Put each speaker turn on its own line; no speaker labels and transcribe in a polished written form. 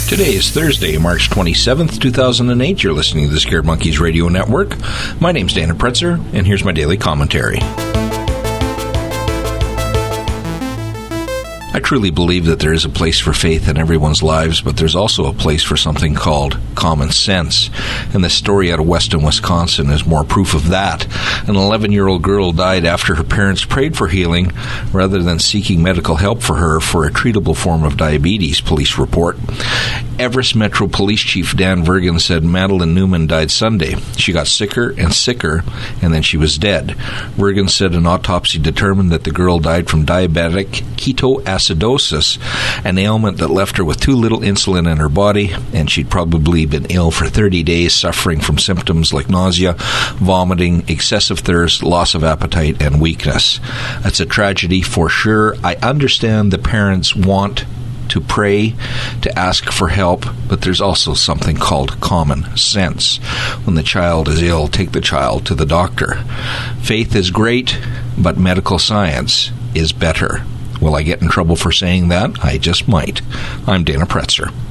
Today is Thursday, March 27th, 2008. You're listening to the Scared Monkeys Radio Network. My name's Dana Pretzer, and here's my daily commentary. I truly believe that there is a place for faith in everyone's lives, but there's also a place for something called common sense. And this story out of Weston, Wisconsin is more proof of that. An 11-year-old girl died after her parents prayed for healing rather than seeking medical help for her for a treatable form of diabetes, police report. Everest Metro Police Chief Dan Vergan said Madeline Newman died Sunday. She got sicker and sicker, and then she was dead. Vergan said an autopsy determined that the girl died from diabetic ketoacidosis, an ailment that left her with too little insulin in her body, and she'd probably been ill for 30 days, suffering from symptoms like nausea, vomiting, excessive thirst, loss of appetite, and weakness. That's a tragedy for sure. I understand the parents want to pray, to ask for help, but there's also something called common sense. When the child is ill, take the child to the doctor. Faith is great, but medical science is better. Will I get in trouble for saying that? I just might. I'm Dana Pretzer.